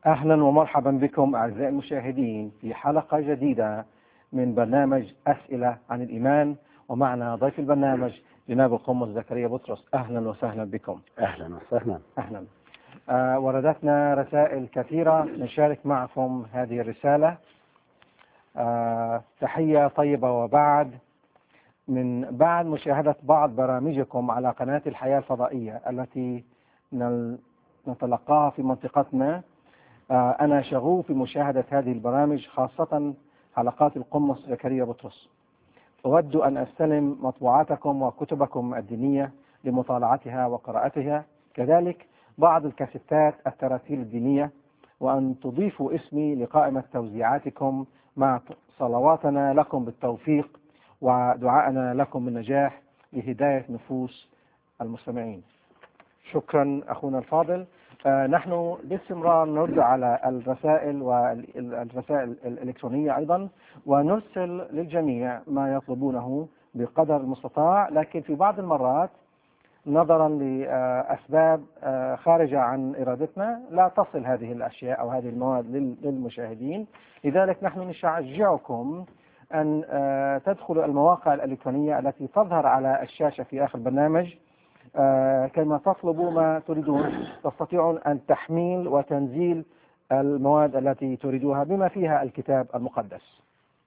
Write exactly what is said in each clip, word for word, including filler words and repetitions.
أهلا ومرحبا بكم أعزائي المشاهدين في حلقة جديدة من برنامج أسئلة عن الإيمان، ومعنا ضيف البرنامج جناب القمص زكريا بطرس. أهلا وسهلا بكم. أهلا وسهلا. أهلا. آه وردتنا رسائل كثيرة نشارك معكم هذه الرسالة. آه تحية طيبة، وبعد من بعد مشاهدة بعض برامجكم على قناة الحياة الفضائية التي نتلقاها في منطقتنا، أنا شغوف بمشاهدة هذه البرامج، خاصة حلقات القمص زكريا بطرس. أود أن أستلم مطبوعاتكم وكتبكم الدينية لمطالعتها وقراءتها، كذلك بعض الكاسيتات التراتيل الدينية، وأن تضيفوا اسمي لقائمة توزيعاتكم مع صلواتنا لكم بالتوفيق ودعائنا لكم بالنجاح لهداية نفوس المستمعين. شكرا أخونا الفاضل. آه نحن باستمرار نرد على الرسائل والرسائل الإلكترونية أيضا، ونرسل للجميع ما يطلبونه بقدر المستطاع، لكن في بعض المرات نظرا لأسباب آه خارجة عن إرادتنا لا تصل هذه الأشياء أو هذه المواد للمشاهدين. لذلك نحن نشجعكم أن آه تدخلوا المواقع الإلكترونية التي تظهر على الشاشة في آخر البرنامج. آه كما تطلبوا ما تريدون تستطيعون أن تحميل وتنزيل المواد التي تريدوها بما فيها الكتاب المقدس.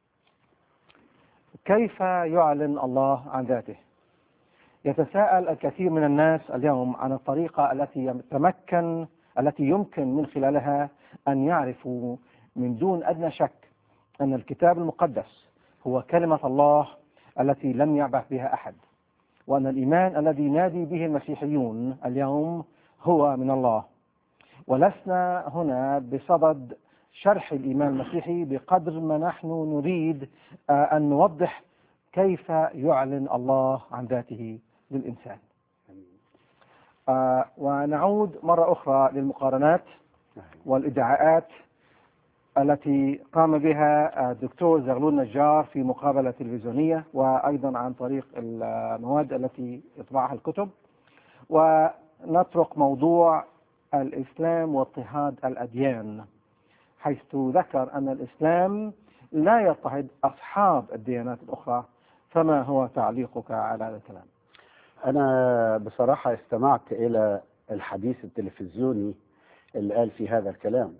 كيف يعلن الله عن ذاته؟ يتساءل الكثير من الناس اليوم عن الطريقة التي يتمكن التي يمكن من خلالها أن يعرفوا من دون أدنى شك أن الكتاب المقدس هو كلمة الله التي لم يعبث بها أحد، وأن الإيمان الذي ينادي به المسيحيون اليوم هو من الله. ولسنا هنا بصدد شرح الإيمان المسيحي بقدر ما نحن نريد أن نوضح كيف يعلن الله عن ذاته للإنسان. ونعود مرة أخرى للمقارنات والإدعاءات التي قام بها الدكتور زغلول نجار في مقابلة تلفزيونية، وأيضا عن طريق المواد التي يطبعها الكتب. ونترك موضوع الإسلام واضطهاد الأديان، حيث ذكر أن الإسلام لا يضطهد أصحاب الديانات الأخرى. فما هو تعليقك على هذا الكلام؟ أنا بصراحة استمعت إلى الحديث التلفزيوني اللي قال في هذا الكلام،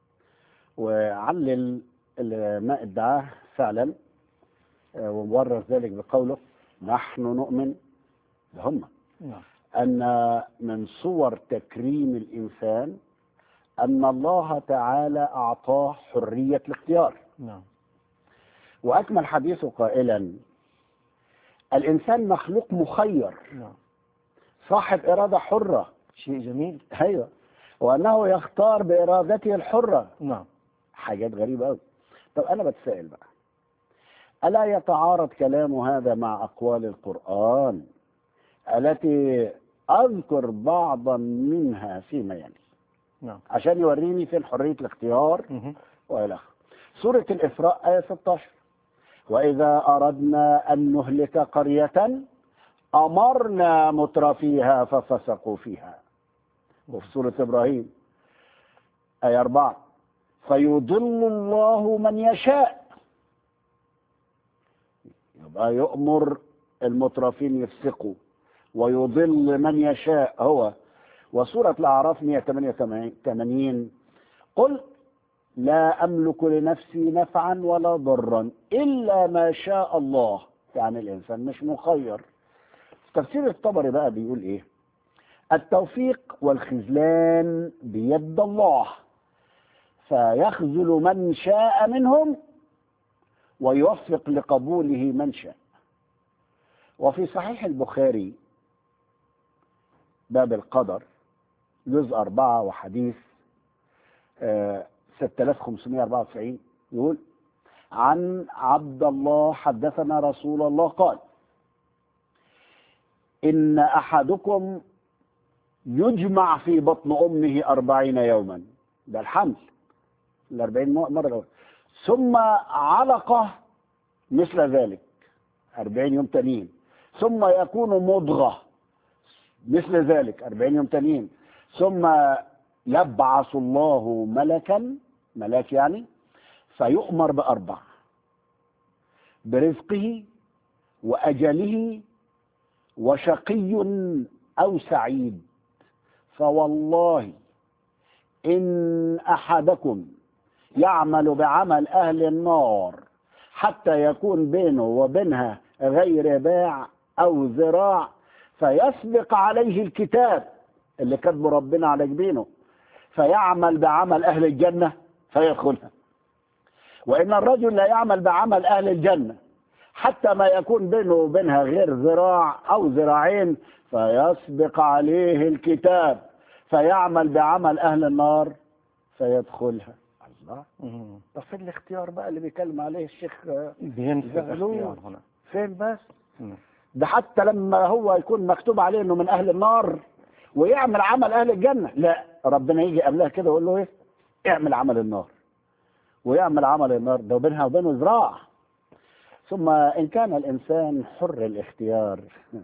وعلل ما ادعاه فعلا، ومبرر ذلك بقوله نحن نؤمن بهم أن من صور تكريم الإنسان أن الله تعالى أعطاه حرية الاختيار. نعم. وأكمل حديثه قائلا الإنسان مخلوق مخير، نعم، صاحب إرادة حرة. شيء جميل. أيوة، وأنه يختار بإرادته الحرة. نعم. حاجات غريبة أوي. طب أنا بتسأل بقى، ألا يتعارض كلام هذا مع أقوال القرآن التي أذكر بعضا منها فيما يلي؟ نعم. عشان يوريني فين حرية الاختيار وإلى آخره. سورة الإسراء آية ستة عشر، وإذا أردنا أن نهلك قرية أمرنا مترفيها ففسقوا فيها. وفي سورة إبراهيم آية أربعة، فيضل الله من يشاء. يبقى يؤمر المترفين يفسقوا ويضل من يشاء هو. وسورة الأعراف مئة وثمانية وثمانين، قل لا أملك لنفسي نفعا ولا ضرا إلا ما شاء الله. يعني الإنسان مش مخير. تفسير الطبري بقى بيقول إيه؟ التوفيق والخذلان بيد الله، فيخذل من شاء منهم ويوفق لقبوله من شاء. وفي صحيح البخاري باب القدر جزء أربعة وحديث ستة آلاف وخمسمائة وأربعة وتسعين يقول عن عبد الله حدثنا رسول الله قال إن أحدكم يجمع في بطن أمه أربعين يوما، ده الحمل الأربعين مرة الأول، ثم علقة مثل ذلك أربعين يوم تانيين، ثم يكون مضغة مثل ذلك أربعين يوم تانيين، ثم يبعث الله ملكا، ملاك يعني، فيؤمر بأربع: برزقه وأجله وشقي أو سعيد. فوالله إن أحدكم يعمل بعمل أهل النار حتى يكون بينه وبينها غير باع أو ذراع فيسبق عليه الكتاب اللي كتبه ربنا على جبينه فيعمل بعمل أهل الجنة فيدخلها. وإن الرجل لا يعمل بعمل أهل الجنة حتى ما يكون بينه وبينها غير ذراع أو ذراعين فيسبق عليه الكتاب فيعمل بعمل أهل النار فيدخلها. الله. طب فين الاختيار بقى اللي بيكلم عليه الشيخ زغلول هنا؟ فين بس؟ مم. ده حتى لما هو يكون مكتوب عليه انه من اهل النار ويعمل عمل اهل الجنة، لا، ربنا يجي قبلها كده ويقول له ايه؟ اعمل عمل النار. ويعمل عمل النار ده وبينها وبينه ذراع. ثم ان كان الانسان حر الاختيار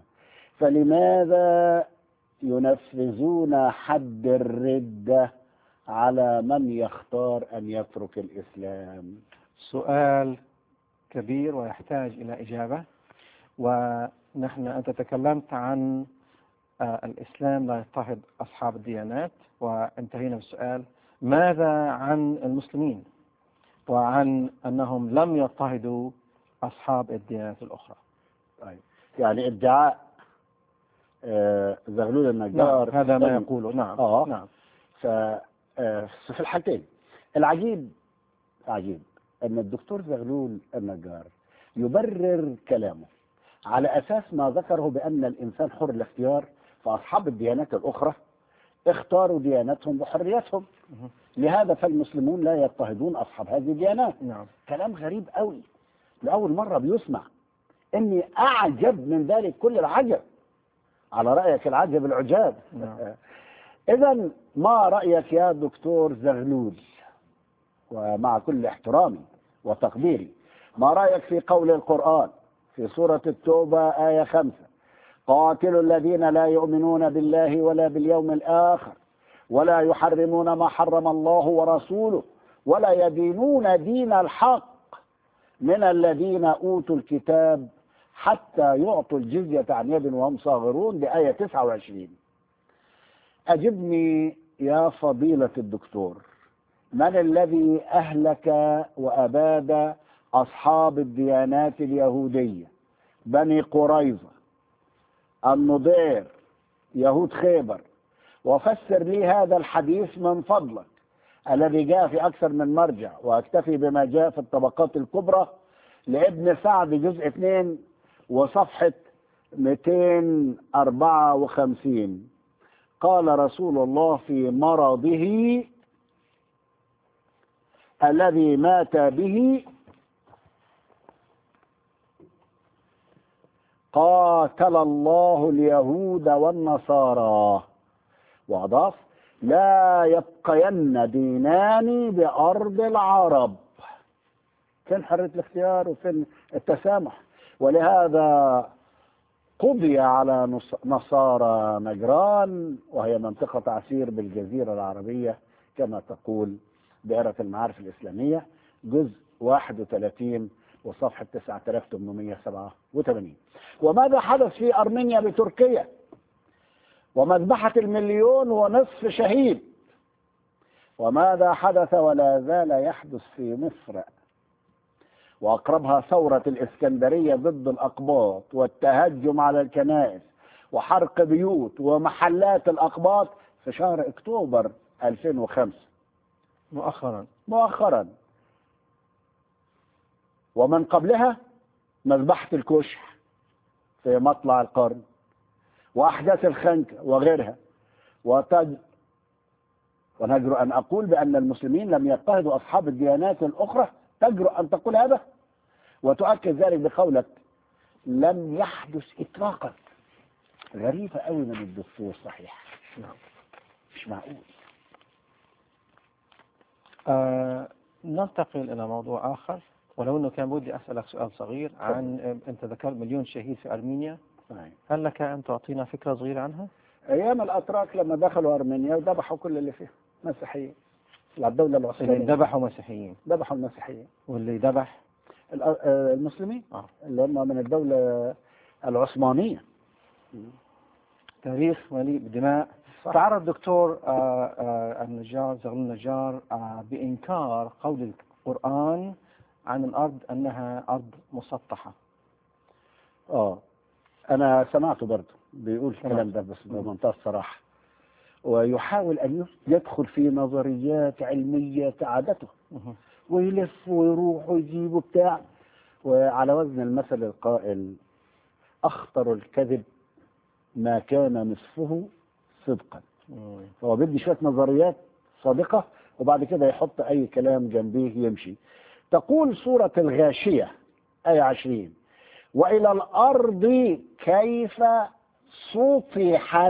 فلماذا ينفذون حد الردة على من يختار أن يترك الإسلام؟ سؤال كبير ويحتاج إلى إجابة. ونحن أنت تكلمت عن آه الإسلام لا يضطهد أصحاب الديانات، وانتهينا بالسؤال ماذا عن المسلمين وعن أنهم لم يضطهدوا أصحاب الديانات الأخرى؟ طيب. يعني ادعاء آه زغلول النجار نعم هذا ما يقوله. نعم آه. نعم. ف في الحالتين العجيب عجيب أن الدكتور زغلول النجار يبرر كلامه على أساس ما ذكره بأن الإنسان حر الاختيار، فأصحاب الديانات الأخرى اختاروا ديانتهم بحريتهم، لهذا فالمسلمون لا يضطهدون أصحاب هذه الديانات. نعم. كلام غريب قوي، لأول مرة بيسمع. إني أعجب من ذلك كل العجب، على رأيك العجب العجاب. نعم. إذا ما رأيك يا دكتور زغلول، ومع كل احترامي وتقديري، ما رأيك في قول القرآن في سورة التوبة آية خمسة: قاتلوا الذين لا يؤمنون بالله ولا باليوم الآخر ولا يحرمون ما حرم الله ورسوله ولا يدينون دين الحق من الذين أوتوا الكتاب حتى يعطوا الجزية عن يد وهم صاغرون، بآية تسعة وعشرين. أجبني يا فضيلة الدكتور، من الذي أهلك وأباد أصحاب الديانات اليهودية؟ بني قريظة، النضير، يهود خيبر. وفسر لي هذا الحديث من فضلك الذي جاء في أكثر من مرجع، وأكتفي بما جاء في الطبقات الكبرى لابن سعد جزء اثنين وصفحة مئتين وأربعة وخمسين. قال رسول الله في مرضه الذي مات به: قاتل الله اليهود والنصارى. وأضاف: لا يبقين دينان بأرض العرب. فين حرية الاختيار وفين التسامح؟ ولهذا قضي على نصارى نجران، وهي منطقة عسير بالجزيرة العربية كما تقول دائرة المعارف الإسلامية، جزء واحد وثلاثين وصفحة تسعة آلاف وثمانمئة وسبعة وثمانين. وماذا حدث في أرمينيا بتركيا ومذبحة المليون ونصف شهيد؟ وماذا حدث ولا زال يحدث في مصر، وأقربها ثورة الإسكندرية ضد الأقباط والتهجم على الكنائس وحرق بيوت ومحلات الأقباط في شهر أكتوبر ألفين وخمسة مؤخرا مؤخرا ومن قبلها مذبحة الكشح في مطلع القرن وأحداث الخنكة وغيرها. وتج... ونجرؤ أن أقول بأن المسلمين لم يضطهدوا أصحاب الديانات الأخرى. تجرؤ أن تقول هذا وتؤكد ذلك بقولك لم يحدث إطلاقا. غريبة قوي من الدستور، صحيح؟ نعم. مش معقول. آه ننتقل إلى موضوع آخر، ولو أنه كان بدي أسألك سؤال صغير عن أنت ذكرت مليون شهيد في أرمينيا. صحيح. هل لك أن تعطينا فكرة صغيرة عنها؟ أيام الأتراك لما دخلوا أرمينيا وذبحوا كل اللي فيها. مسيحيين. الدولة اللي العثمانية ذبحوا مسيحيين ذبحوا المسيحيين. واللي ذبح ال- آه، المسلمين آه. اللي هم من الدولة العثمانية. تاريخ مليء بالدماء. صح. تعرض دكتور آه، آه، النجار زغلول النجار آه، بإنكار قول القرآن عن الأرض أنها أرض مسطحة. اه انا سمعته برضه بيقول سمعت. الكلام ده بس بمنتهى الصراحة، ويحاول ان يدخل في نظريات علمية كعادته مه. ويلف ويروح ويجيب وبتاع، وعلى وزن المثل القائل اخطر الكذب ما كان نصفه صدقا. مم. هو بيدي شوية نظريات صادقة وبعد كده يحط أي كلام جنبيه يمشي. تقول سورة الغاشية آية عشرين: وإلى الأرض كيف سطحت.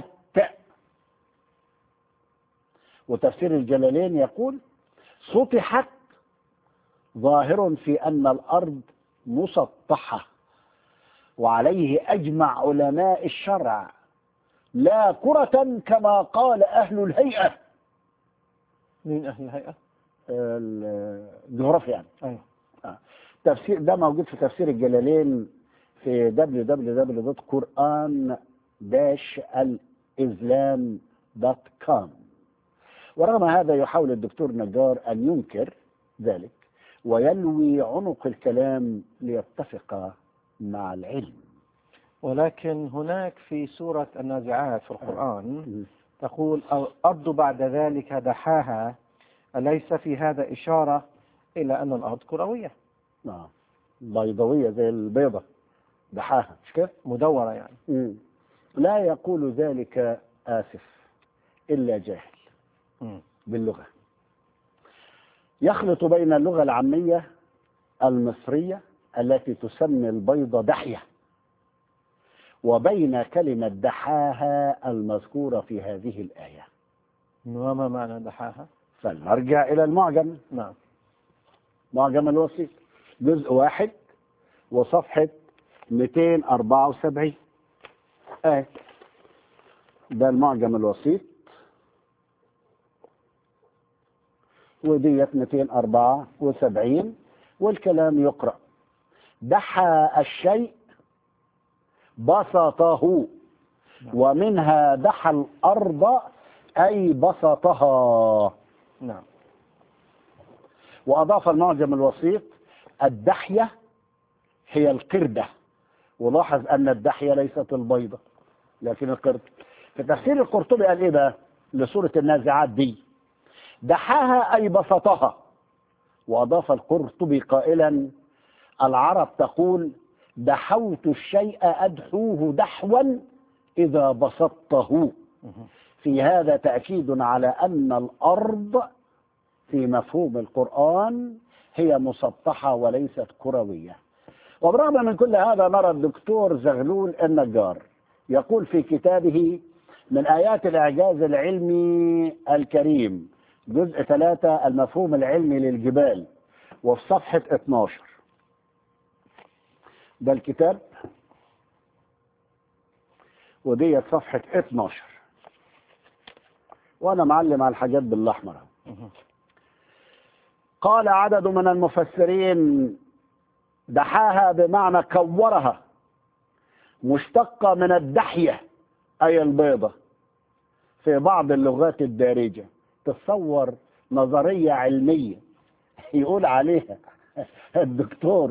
وتفسير الجلالين يقول سطحت ظاهر في أن الأرض مسطحة، وعليه أجمع علماء الشرع، لا كرة كما قال أهل الهيئة. مين أهل الهيئة؟ الجغرافيا يعني. أيوه. آه. تفسير ده موجود في تفسير الجلالين في دبليو دبليو دبليو دوت قرآن داش الإسلام دوت كوم. ورغم هذا يحاول الدكتور نجار أن ينكر ذلك ويلوي عنق الكلام ليتفق مع العلم. ولكن هناك في سورة النازعات في القرآن تقول الأرض بعد ذلك دحاها، أليس في هذا إشارة إلى أن الأرض كروية؟ نعم، بيضاوية زي البيضة، دحاها مش كده؟ مدورة يعني. مم. لا يقول ذلك آسف إلا جاهل مم. باللغة، يخلط بين اللغة العامية المصرية التي تسمي البيضة دحية وبين كلمة دحاها المذكورة في هذه الآية. وما معنى دحاها؟ فلنرجع إلى المعجم. نعم. معجم الوسيط جزء واحد وصفحة مئتين وأربعة وسبعين. آه. ده المعجم الوسيط وديت مئتين وأربعة وسبعين، والكلام يقرأ: دحى الشيء بسطه، ومنها دحى الأرض أي بسطها. نعم. وأضاف المعجم الوسيط الدحية هي القردة، ولاحظ أن الدحية ليست البيضة لكن القردة. في تفسير القرطبي قال إيه بقى لسورة النازعات دي؟ دحاها أي بسطها. وأضاف القرطبي قائلا: العرب تقول دحوت الشيء أدحوه دحوا إذا بسطته. في هذا تأكيد على أن الأرض في مفهوم القرآن هي مسطحة وليست كروية. وبرغم من كل هذا نرى الدكتور زغلول النجار يقول في كتابه من آيات الإعجاز العلمي الكريم جزء ثلاثة المفهوم العلمي للجبال، وفي صفحة اثناشر، ده الكتاب ودي صفحة اثناشر، وأنا معلم على الحاجات بالأحمر. قال عدد من المفسرين دحاها بمعنى كورها، مشتقة من الدحية أي البيضة في بعض اللغات الدارجة. تصور نظرية علمية يقول عليها الدكتور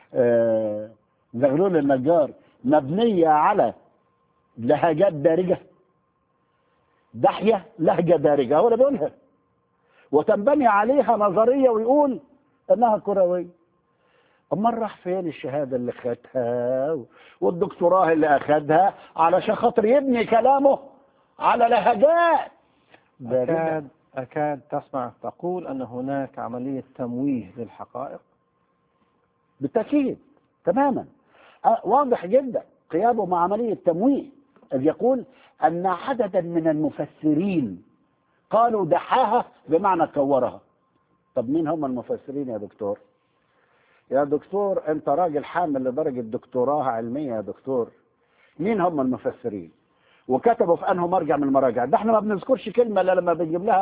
زغلول النجار مبنية على لهجات دارجة. دحية لهجة دارجة هو اللي بيقولها، وتنبني عليها نظرية ويقول انها كروية. امال راح فين الشهادة اللي خدها والدكتوراه اللي اخدها علشان خاطر يبني كلامه على لهجات دارجة؟ أكاد, أكاد تسمع تقول أن هناك عملية تمويه للحقائق. بالتأكيد تماما، أه واضح جدا قيامه مع عملية تمويه، إذ يقول أن عددا من المفسرين قالوا دحاها بمعنى كورها. طب مين هم المفسرين يا دكتور؟ يا دكتور أنت راجل حامل لدرجة دكتوراه علمية يا دكتور. مين هم المفسرين؟ وكتبوا في أنه مرجع من المراجع؟ ده احنا ما بنذكرش كلمة إلا لما بنجيب لها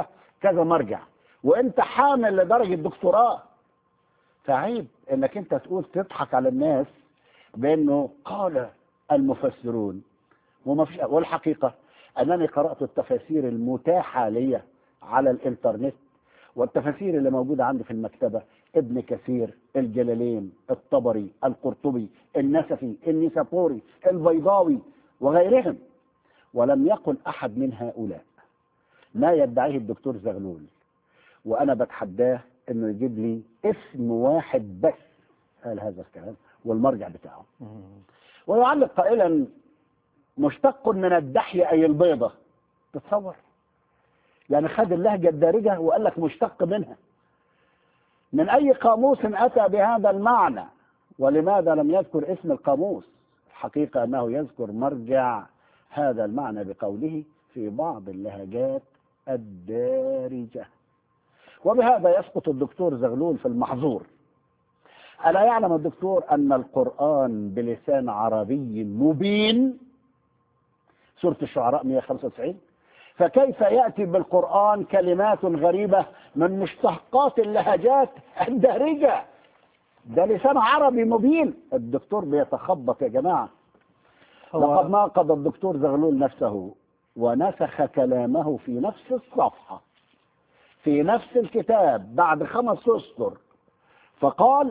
كذا مرجع، وانت حامل لدرجة دكتوراه. فعيب انك انت تقول تضحك على الناس بانه قال المفسرون وما فيش. والحقيقة انني قرأت التفاسير المتاحة لي على الانترنت، والتفاسير اللي موجودة عندي في المكتبة: ابن كثير، الجلالين، الطبري، القرطبي، النسفي، النسابوري، البيضاوي وغيرهم. ولم يقل احد من هؤلاء ما يدعيه الدكتور زغلول، وانا بتحداه انه يجيب لي اسم واحد بس قال هذا الكلام والمرجع بتاعه. ويعلق قائلا: مشتق من الدحية اي البيضة. تتصور؟ يعني خد اللهجة الدارجة وقال لك مشتق منها. من اي قاموس اتى بهذا المعنى؟ ولماذا لم يذكر اسم القاموس؟ الحقيقة انه يذكر مرجع هذا المعنى بقوله في بعض اللهجات الدارجة. وبهذا يسقط الدكتور زغلول في المحظور. ألا يعلم الدكتور أن القرآن بلسان عربي مبين؟ سورة الشعراء مئة وخمسة وتسعين. فكيف يأتي بالقرآن كلمات غريبة من مشتقات اللهجات الدارجة؟ ده لسان عربي مبين. الدكتور بيتخبط يا جماعة. لقد ناقض الدكتور زغلول نفسه ونسخ كلامه في نفس الصفحة في نفس الكتاب بعد خمس أسطر، فقال: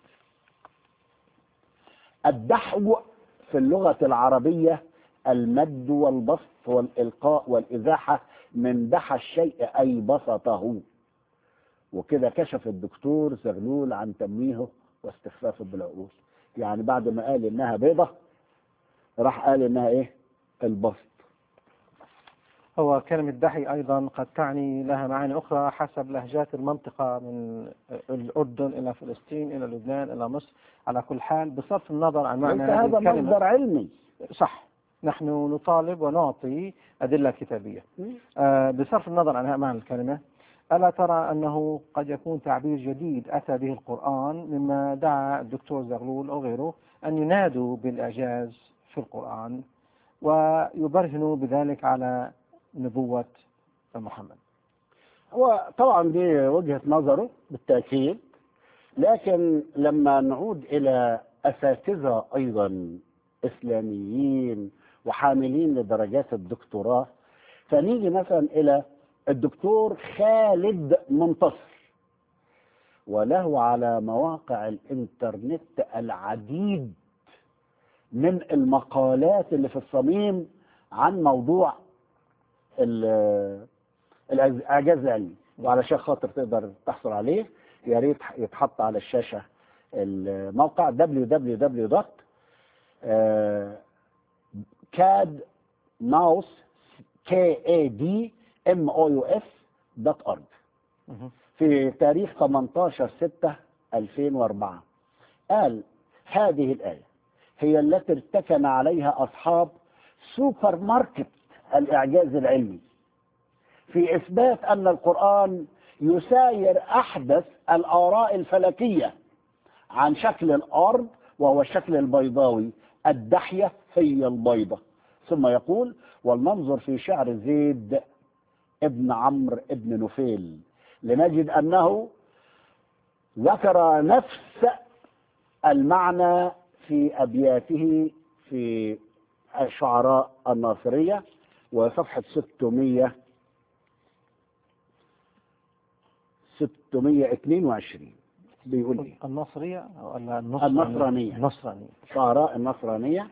الدحو في اللغة العربية المد والبسط والإلقاء والإزاحة من دحى الشيء أي بسطه. وكده كشف الدكتور زغلول عن تمويهه واستخفافه بالعقول. يعني بعد ما قال إنها بيضة راح قال إنها إيه؟ البسط. هو كلمة دحي أيضا قد تعني لها معاني أخرى حسب لهجات المنطقة، من الأردن إلى فلسطين إلى لبنان إلى مصر. على كل حال بصرف النظر عن معنى هذه هذا الكلمة، مصدر علمي. صح، نحن نطالب ونعطي أدلة كتابية. آه بصرف النظر عن معنى الكلمة، ألا ترى أنه قد يكون تعبير جديد أتى به القرآن، مما دعا الدكتور زغلول أو غيره أن ينادوا بالإعجاز في القرآن ويبرهنوا بذلك على نبوة محمد؟ هو طبعا دي وجهة نظره بالتأكيد، لكن لما نعود إلى أساتذة أيضا إسلاميين وحاملين لدرجات الدكتوراه، فنيجي مثلا إلى الدكتور خالد منتصر، وله على مواقع الإنترنت العديد من المقالات اللي في الصميم عن موضوع الإعجاز العلمي. وعلشان خاطر تقدر تحصل عليه يا ريت يتحط على الشاشة الموقع دبليو دبليو دبليو دوت كاد ماوس كي اي دي ام او يو اف دوت اورج في تاريخ ثمانية عشر ستة ألفين وأربعة. قال: هذه الآية هي التي ارتكن عليها أصحاب سوبر ماركت الإعجاز العلمي في إثبات أن القرآن يساير أحدث الآراء الفلكية عن شكل الأرض، وهو الشكل البيضاوي. الدحية هي البيضة. ثم يقول: ولننظر في شعر زيد ابن عمرو ابن نفيل لنجد أنه ذكر نفس المعنى في أبياته في الشعراء الناصرية، وصفحة ستمائة ستمائة واثنين وعشرين بيقول ايه؟ النصرية أو النصرانية النصرانية شعراء النصرانية،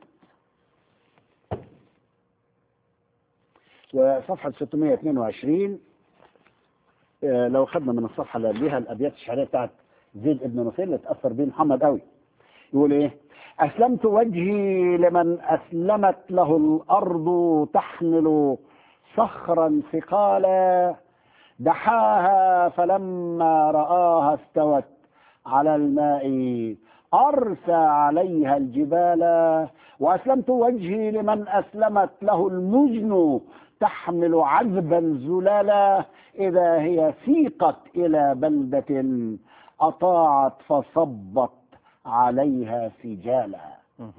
وصفحة ستمائة واثنين وعشرين. آه لو خدنا من الصفحة اللي قبلها الأبيات الشعرية بتاعت زيد ابن نفيل اللي اتأثر بيه محمد قوي، يقول ايه؟ أسلمت وجهي لمن أسلمت له الأرض تحمل صخرا ثقالا، دحاها فلما رآها استوت على الماء أرسى عليها الجبال. وأسلمت وجهي لمن أسلمت له المجن تحمل عذبا زلالا، إذا هي سيقت إلى بلدة أطاعت فصبت عليها سجالا.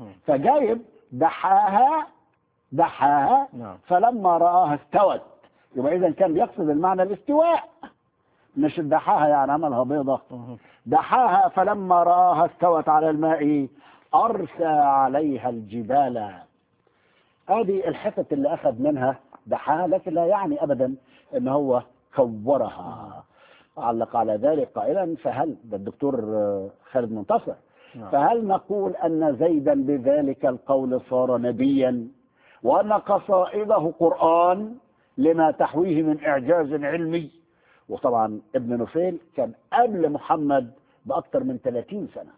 فجايب دحاها دحاها فلما رآها استوت، يبقى إذا كان بيقصد المعنى الاستواء، مش دحاها يعني عملها بيضة. دحاها فلما رآها استوت على الماء أرسى عليها الجبال. هذه الحتة اللي أخذ منها دحاها، لكن لا يعني أبدا أن هو كورها. علق على ذلك قائلا فهل، ده الدكتور خالد منتصر، فهل نقول أن زيدا بذلك القول صار نبيا وأن قصائده قرآن لما تحويه من إعجاز علمي؟ وطبعا ابن نفيل كان قبل محمد بأكثر من ثلاثين سنة.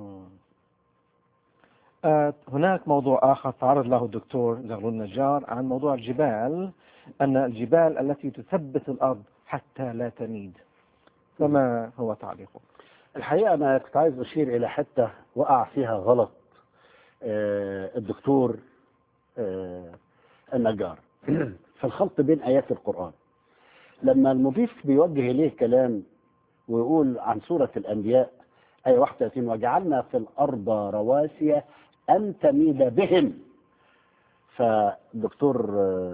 آه هناك موضوع آخر تعرض له الدكتور زغلول النجار عن موضوع الجبال، أن الجبال التي تثبت الأرض حتى لا تميد، فما هو تعليقه؟ الحقيقة أنا كنت عايز أشير إلى حتة وقع فيها غلط آه الدكتور آه النجار في الخلط بين آيات القرآن. لما المضيف بيوجه إليه كلام ويقول عن سورة الأنبياء آية واحد وثلاثين وجعلنا في الأرض رواسي أن تميد بهم، فالدكتور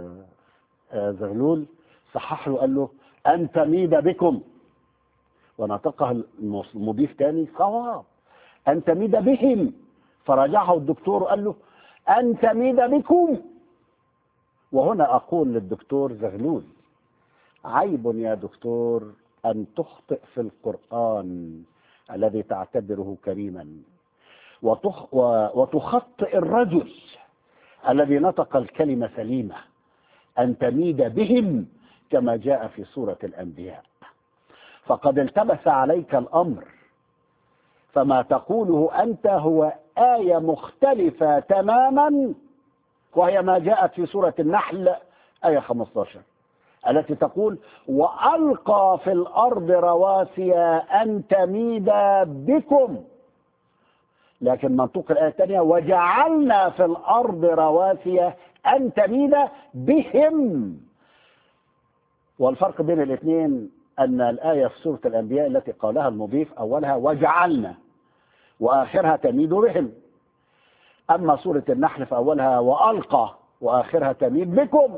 زغلول صحح له قال له أن تميد بكم، ونطقها المضيف تاني صواب أن تميد بهم، فرجعه الدكتور وقال له أن تميد بكم. وهنا أقول للدكتور زغلول عيب يا دكتور أن تخطئ في القرآن الذي تعتبره كريما، وتخ وتخطئ الرجل الذي نطق الكلمة سليمة أن تميد بهم كما جاء في سورة الأنبياء. فقد التبس عليك الأمر، فما تقوله أنت هو آية مختلفة تماما، وهي ما جاءت في سورة النحل آية خمسة عشر التي تقول وألقى في الأرض رواسي أن تميد بكم، لكن منطوق الآية الثانية وجعلنا في الأرض رواسي أن تميد بهم. والفرق بين الاثنين أن الآية في سورة الأنبياء التي قالها المضيف أولها وجعلنا وآخرها تميد بهم، أما سورة النحل فأولها وألقى وآخرها تميد بكم.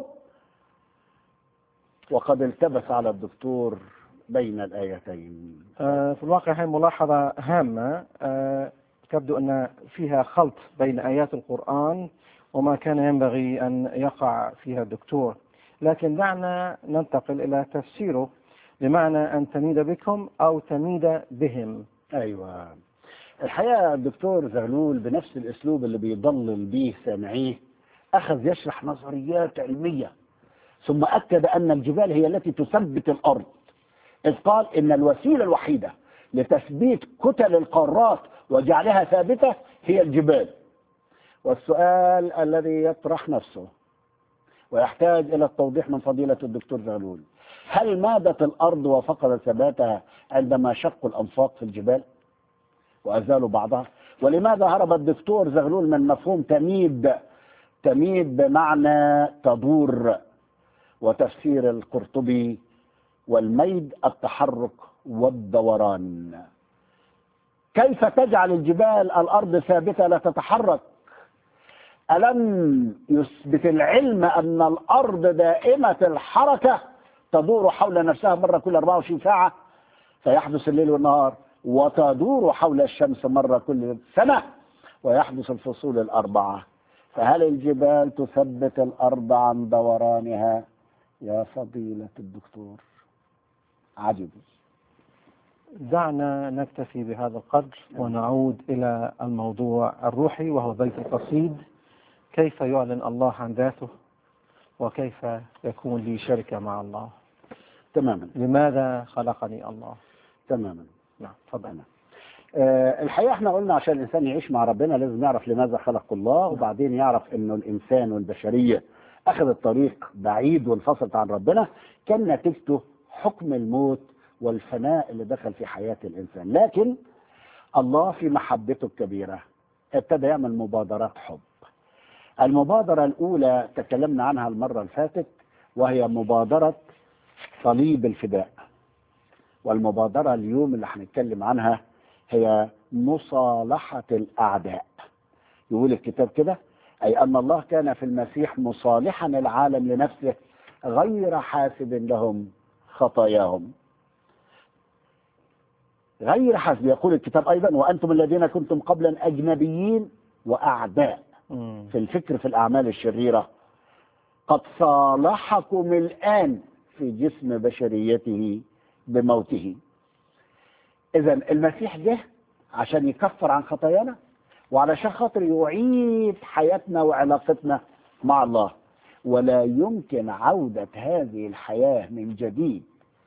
وقد التبس على الدكتور بين الآيتين. آه في الواقع هي ملاحظة هامة، آه تبدو أن فيها خلط بين آيات القرآن وما كان ينبغي أن يقع فيها الدكتور، لكن دعنا ننتقل إلى تفسيره بمعنى أن تميد بكم أو تميد بهم. أيوة، الحقيقة الدكتور زغلول بنفس الأسلوب اللي بيضلل به سامعيه أخذ يشرح نظريات علمية، ثم أكد أن الجبال هي التي تثبت الأرض، إذ قال إن الوسيلة الوحيدة لتثبيت كتل القارات وجعلها ثابتة هي الجبال. والسؤال الذي يطرح نفسه ويحتاج إلى التوضيح من فضيلة الدكتور زغلول، هل مادت الأرض وفقدت ثباتها عندما شقوا الأنفاق في الجبال وأزالوا بعضها؟ ولماذا هرب الدكتور زغلول من مفهوم تميد؟ تميد بمعنى تدور، وتفسير القرطبي والميد التحرك والدوران. كيف تجعل الجبال الأرض ثابتة لا تتحرك؟ ألم يثبت العلم أن الأرض دائمة الحركة تدور حول نفسها مرة كل أربعة وعشرين ساعة، فيحدث الليل والنهار، وتدور حول الشمس مرة كل سنة ويحدث الفصول الأربعة، فهل الجبال تثبت الأرض عن دورانها؟ يا فضيلة الدكتور عجب. دعنا نكتفي بهذا القدر ونعود إلى الموضوع الروحي، وهو بيت القصيد. كيف يعلن الله عن ذاته وكيف يكون لي شركة مع الله؟ تماما. لماذا خلقني الله؟ تماما. نعم تفضل. أه الحقيقة احنا قلنا عشان الإنسان يعيش مع ربنا لازم يعرف لماذا خلق الله، وبعدين يعرف انه الإنسان والبشرية أخذ الطريق بعيد وانفصلت عن ربنا، كان نتيجته حكم الموت والفناء اللي دخل في حياة الإنسان. لكن الله في محبته الكبيرة ابتدى يعمل مبادرات حب. المبادرة الأولى تكلمنا عنها المرة اللي فاتت، وهي مبادرة صليب الفداء. والمبادرة اليوم اللي هنتكلم عنها هي مصالحة الأعداء. يقول الكتاب كده، أي أن الله كان في المسيح مصالحا العالم لنفسه غير حاسب لهم خطاياهم. غير حاسب، يقول الكتاب أيضا: وأنتم الذين كنتم قبلا أجنبيين وأعداء في الفكر في الأعمال الشريرة، قد صالحكم الآن في جسم بشريته بموته. إذا المسيح جه عشان يكفر عن خطايانا، وعلشان خاطر يعيد حياتنا وعلاقتنا مع الله. ولا يمكن عودة هذه الحياة من جديد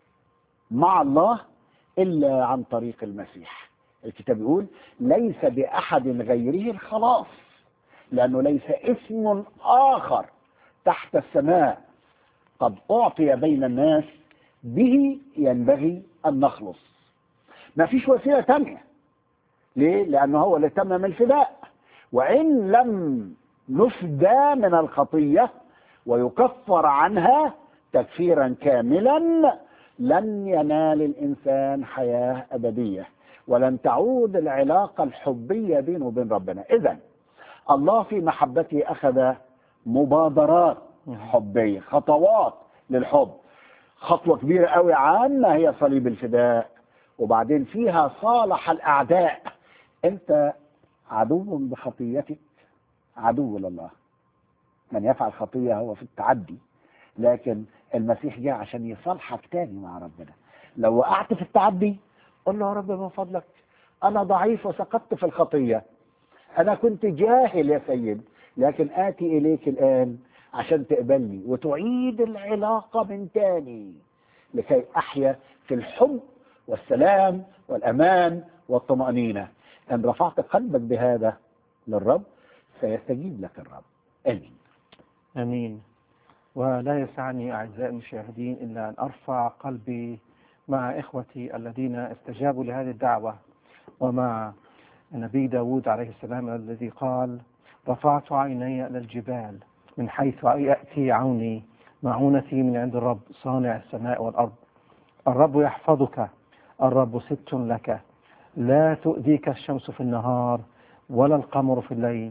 مع الله إلا عن طريق المسيح. الكتاب يقول: ليس بأحد غيره الخلاص، لأنه ليس اسم آخر تحت السماء قد أعطي بين الناس به ينبغي أن نخلص. ما فيش وسيلة تانية. ليه؟ لأنه هو اللي تمم الفداء. وإن لم نفدى من الخطية ويكفر عنها تكفيرا كاملا، لن ينال الإنسان حياة أبدية، ولن تعود العلاقة الحبية بينه وبين ربنا. إذن الله في محبته أخذ مبادرات حبية، خطوات للحب. خطوة كبيرة قوي عامة هي صليب الفداء، وبعدين فيها صالح الأعداء. أنت عدو بخطيتك، عدو لله. من يفعل خطية هو في التعدي، لكن المسيح جاء عشان يصالحك تاني مع ربنا. لو وقعت في التعدي قل له: يا رب من فضلك أنا ضعيف وسقطت في الخطية، أنا كنت جاهل يا سيد، لكن آتي إليك الآن عشان تقبلني وتعيد العلاقة من تاني، لكي أحيا في الحب والسلام والأمان والطمأنينة. أن رفعت قلبك بهذا للرب سيستجيب لك الرب. آمين. آمين. ولا يسعني أعزائي المشاهدين إلا أن أرفع قلبي مع إخوتي الذين استجابوا لهذه الدعوة، ومع النبي داود عليه السلام الذي قال: رفعت عيني إلى الجبال من حيث يأتي عوني، معونتي من عند الرب صانع السماء والأرض. الرب يحفظك، الرب ست لك، لا تؤذيك الشمس في النهار ولا القمر في الليل.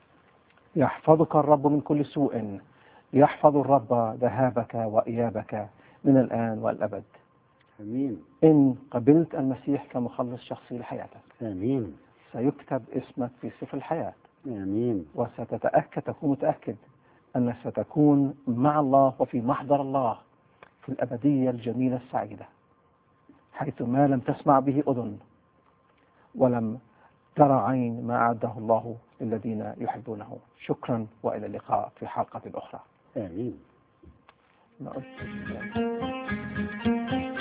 يحفظك الرب من كل سوء، يحفظ الرب ذهابك وإيابك من الآن والأبد. آمين. إن قبلت المسيح كمخلص شخصي لحياتك، آمين. سيكتب اسمك في سفر الحياة. آمين. وستتأكد، تكون متأكد أنك ستكون مع الله وفي محضر الله في الأبدية الجميلة السعيدة، حيث ما لم تسمع به أذن ولم ترى عين ما أعده الله للذين يحبونه. شكرا، وإلى اللقاء في حلقة أخرى. آمين.